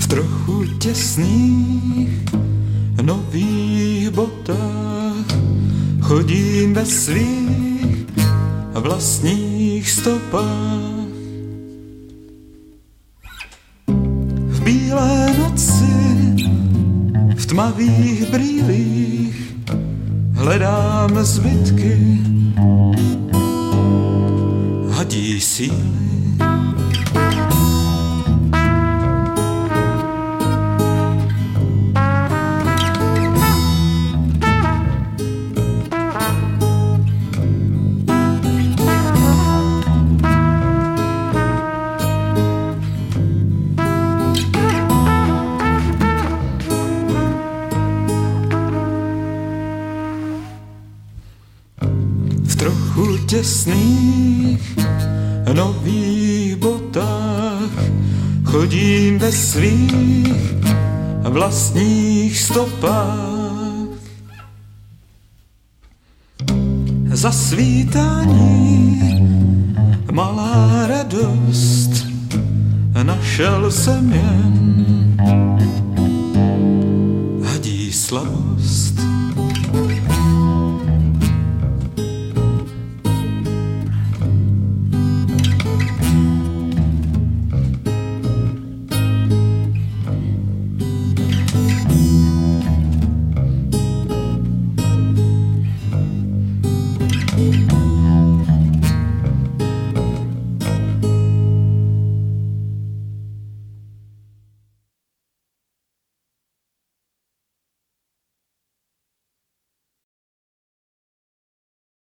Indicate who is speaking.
Speaker 1: V trochu těsných nových botách chodím ve svých vlastních stopách. V bílé noci, v tmavých brýlích hledám zbytky hadí síly. V trochu těsných nových botách chodím ve svých vlastních stopách. Za svítání malá radost, našel jsem jen hadí slabost.